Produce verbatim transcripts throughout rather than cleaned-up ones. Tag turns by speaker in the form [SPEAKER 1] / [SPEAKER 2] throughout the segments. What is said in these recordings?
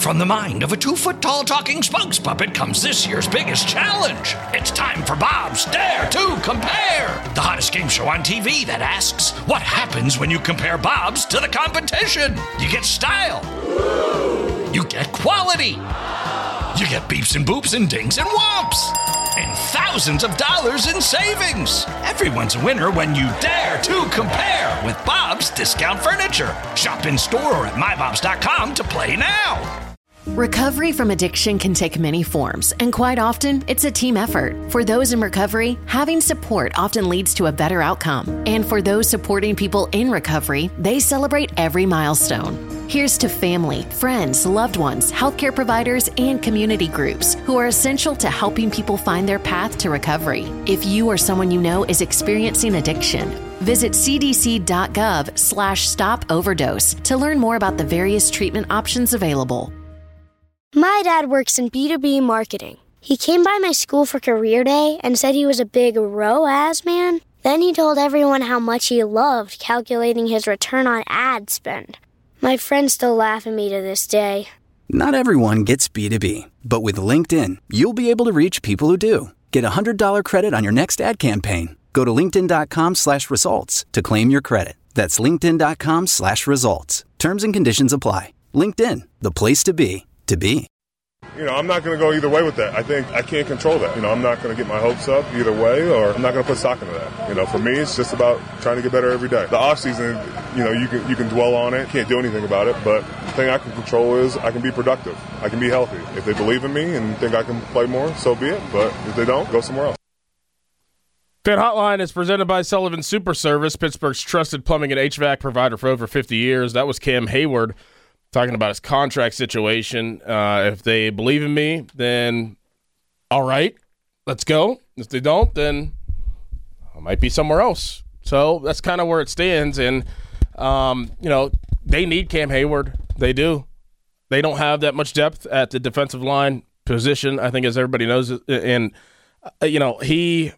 [SPEAKER 1] from the mind of a two-foot-tall talking spokes puppet comes this year's biggest challenge. It's time for Bob's Dare to Compare, the hottest game show on T V that asks, what happens when you compare Bobs to the competition? You get style. You get quality. You get beeps and boops and dings and whomps. And thousands of dollars in savings. Everyone's a winner when you dare to compare with Bob's Discount Furniture. Shop in store or at my bobs dot com to play now.
[SPEAKER 2] Recovery from addiction can take many forms, and quite often, it's a team effort. For those in recovery, having support often leads to a better outcome. And for those supporting people in recovery, they celebrate every milestone. Here's to family, friends, loved ones, healthcare providers, and community groups who are essential to helping people find their path to recovery. If you or someone you know is experiencing addiction, visit c d c dot gov slash stop overdose to learn more about the various treatment options available.
[SPEAKER 3] My dad works in B two B marketing. He came by my school for career day and said he was a big R O A S man. Then he told everyone how much he loved calculating his return on ad spend. My friends still laugh at me to this day.
[SPEAKER 4] Not everyone gets B two B, but with LinkedIn, you'll be able to reach people who do. Get a one hundred dollars credit on your next ad campaign. Go to linkedin.com slash results to claim your credit. That's linkedin.com slash results. Terms and conditions apply. LinkedIn, the place to be, to be.
[SPEAKER 5] You know, I'm not going to go either way with that. I think I can't control that. You know, I'm not going to get my hopes up either way, or I'm not going to put stock into that. You know, for me, it's just about trying to get better every day. The off season, you know, you can you can dwell on it, can't do anything about it, but the thing I can control is I can be productive. I can be healthy. If they believe in me and think I can play more, so be it. But if they don't, go somewhere else.
[SPEAKER 6] Fan Hotline is presented by Sullivan Super Service, Pittsburgh's trusted plumbing and H V A C provider for over fifty years. That was Cam Hayward talking about his contract situation. Uh, if they believe in me, then all right, let's go. If they don't, then I might be somewhere else. So that's kind of where it stands. And, um, you know, they need Cam Hayward. They do. They don't have that much depth at the defensive line position, I think, as everybody knows. And, uh, you know, he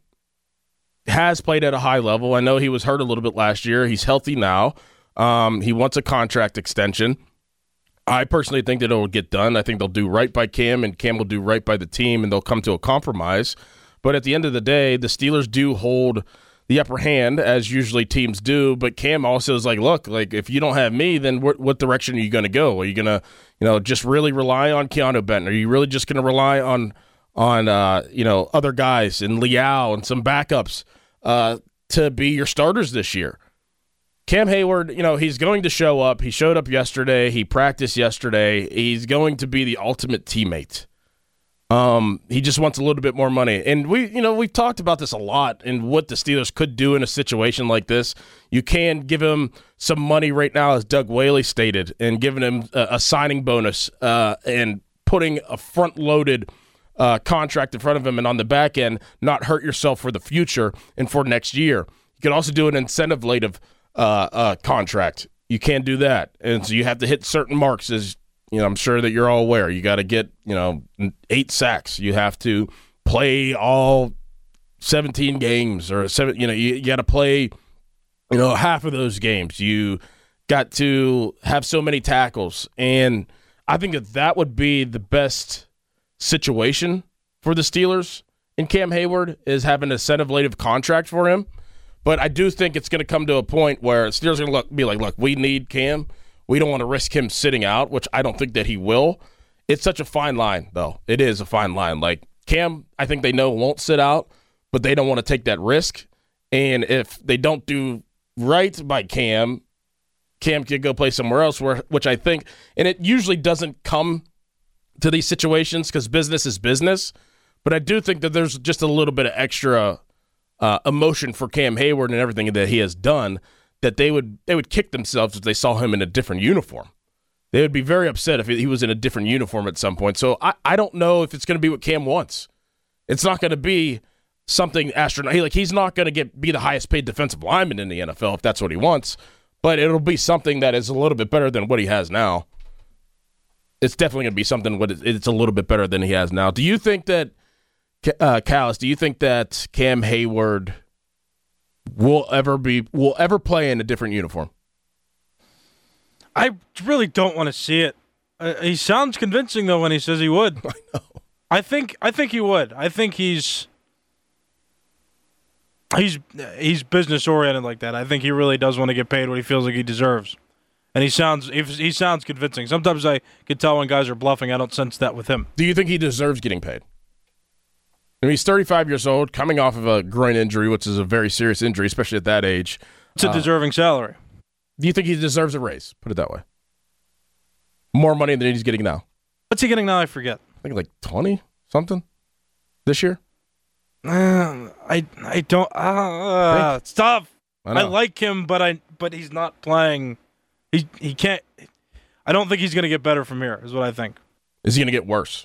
[SPEAKER 6] has played at a high level. I know he was hurt a little bit last year. He's healthy now. Um, he wants a contract extension. I personally think that it will get done. I think they'll do right by Cam, and Cam will do right by the team, and they'll come to a compromise. But at the end of the day, the Steelers do hold the upper hand, as usually teams do. But Cam also is like, look, like if you don't have me, then what, what direction are you going to go? Are you going to, you know, just really rely on Keanu Benton? Are you really just going to rely on on uh, you know, other guys and Liao and some backups uh, to be your starters this year? Cam Hayward, you know, he's going to show up. He showed up yesterday. He practiced yesterday. He's going to be the ultimate teammate. Um, he just wants a little bit more money. And we, you know, we've talked about this a lot and what the Steelers could do in a situation like this. You can give him some money right now, as Doug Whaley stated, and giving him a, a signing bonus uh, and putting a front-loaded uh, contract in front of him, and on the back end, not hurt yourself for the future and for next year. You can also do an incentive-lative Uh, uh, contract. You can't do that. And so you have to hit certain marks, as you know, I'm sure that you're all aware. You got to get, you know, eight sacks. You have to play all seventeen games, or seven, you know, you, you got to play, you know, half of those games. You got to have so many tackles. And I think that that would be the best situation for the Steelers in Cam Hayward, is having an incentive-lative contract for him. But I do think it's going to come to a point where Steelers are going to look, be like, look, we need Cam. We don't want to risk him sitting out, which I don't think that he will. It's such a fine line, though. It is a fine line. Like, Cam, I think they know won't sit out, but they don't want to take that risk. And if they don't do right by Cam, Cam could go play somewhere else, where, which I think, and it usually doesn't come to these situations because business is business, but I do think that there's just a little bit of extra Uh, emotion for Cam Hayward and everything that he has done, that they would they would kick themselves if they saw him in a different uniform. They would be very upset if he was in a different uniform at some point. So I, I don't know if it's going to be what Cam wants. It's not going to be something astronomical. Like, he's not going to get be the highest paid defensive lineman in the N F L if that's what he wants, but it'll be something that is a little bit better than what he has now. It's definitely going to be something what it's a little bit better than he has now. Do you think that Uh, Callis, do you think that Cam Hayward will ever be will ever play in a different uniform?
[SPEAKER 7] I really don't want to see it. Uh, he sounds convincing though when he says he would.
[SPEAKER 6] I know.
[SPEAKER 7] I think I think he would. I think he's he's he's business oriented like that. I think he really does want to get paid what he feels like he deserves, and he sounds he, he sounds convincing. Sometimes I can tell when guys are bluffing. I don't sense that with him.
[SPEAKER 6] Do you think he deserves getting paid? I mean, he's thirty-five years old, coming off of a groin injury, which is a very serious injury, especially at that age.
[SPEAKER 7] It's a uh, deserving salary.
[SPEAKER 6] Do you think he deserves a raise? Put it that way. More money than he's getting now.
[SPEAKER 7] What's he getting now? I forget.
[SPEAKER 6] I think like twenty something this year.
[SPEAKER 7] Uh, I I don't. Uh, it's tough. I, I like him, but I but he's not playing. He he can't. I don't think he's going to get better from here. Is what I think.
[SPEAKER 6] Is he going to get worse?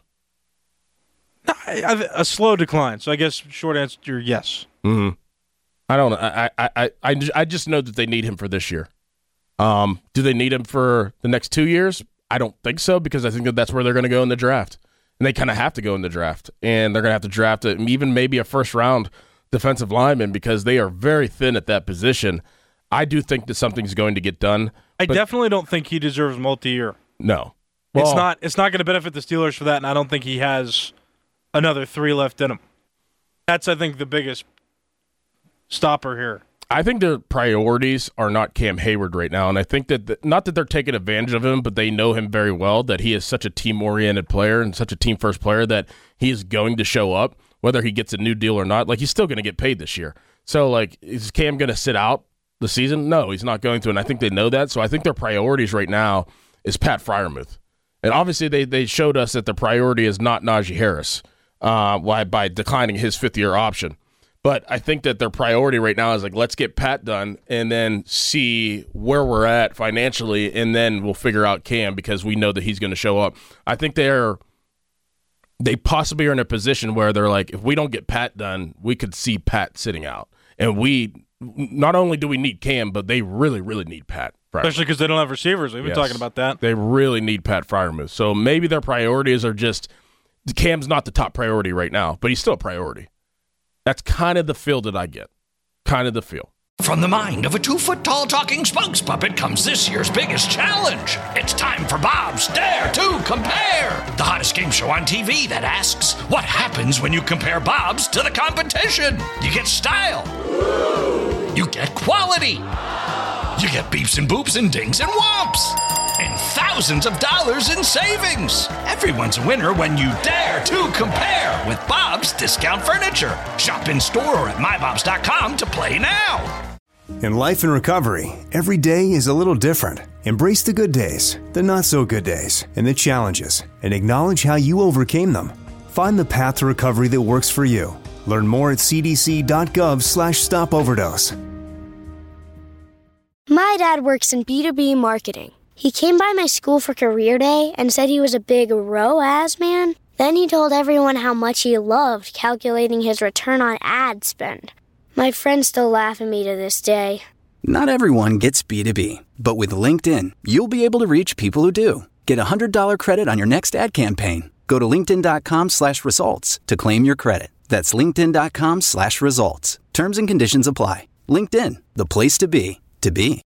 [SPEAKER 7] No, I, I, a slow decline. So I guess short answer, yes.
[SPEAKER 6] Mm-hmm. I don't know. I I I I I just know that they need him for this year. Um, do they need him for the next two years? I don't think so, because I think that that's where they're going to go in the draft. And they kind of have to go in the draft. And they're going to have to draft it, even maybe a first-round defensive lineman, because they are very thin at that position. I do think that something's going to get done.
[SPEAKER 7] I definitely don't think he deserves multi-year.
[SPEAKER 6] No. Well,
[SPEAKER 7] it's not It's not going to benefit the Steelers for that, and I don't think he has another three left in him. That's, I think, the biggest stopper here.
[SPEAKER 6] I think their priorities are not Cam Hayward right now, and I think that the, not that they're taking advantage of him, but they know him very well, that he is such a team-oriented player and such a team-first player that he is going to show up, whether he gets a new deal or not. Like, he's still going to get paid this year. So, like, is Cam going to sit out the season? No, he's not going to, and I think they know that. So I think their priorities right now is Pat Freiermuth. And obviously they, they showed us that the priority is not Najee Harris uh, by declining his fifth-year option. But I think that their priority right now is like, let's get Pat done and then see where we're at financially, and then we'll figure out Cam, because we know that he's going to show up. I think they're they possibly are in a position where they're like, if we don't get Pat done, we could see Pat sitting out. And we not only do we need Cam, but they really, really need Pat Freiermuth.
[SPEAKER 7] Especially because they don't have receivers. We've been
[SPEAKER 6] yes.
[SPEAKER 7] talking about that.
[SPEAKER 6] They really need Pat Freiermuth. So maybe their priorities are just, Cam's not the top priority right now, but he's still a priority. That's kind of the feel that I get. Kind of the feel.
[SPEAKER 1] From the mind of a two-foot-tall talking spokes puppet comes this year's biggest challenge. It's time for Bob's Dare to Compare, the hottest game show on T V that asks, what happens when you compare Bob's to the competition? You get style. You get quality. You get beeps and boops and dings and whomps. And thousands of dollars in savings. Everyone's a winner when you dare to compare with Bob's Discount Furniture. Shop in store or at my bobs dot com to play now.
[SPEAKER 8] In life and recovery, every day is a little different. Embrace the good days, the not-so-good days, and the challenges, and acknowledge how you overcame them. Find the path to recovery that works for you. Learn more at c d c dot gov slash stop overdose.
[SPEAKER 3] My dad works in B two B marketing. He came by my school for career day and said he was a big R O A S man. Then he told everyone how much he loved calculating his return on ad spend. My friends still laugh at me to this day.
[SPEAKER 4] Not everyone gets B two B, but with LinkedIn, you'll be able to reach people who do. Get a one hundred dollars credit on your next ad campaign. Go to linkedin dot com slash results to claim your credit. That's linkedin dot com slash results. Terms and conditions apply. LinkedIn, the place to be, to be.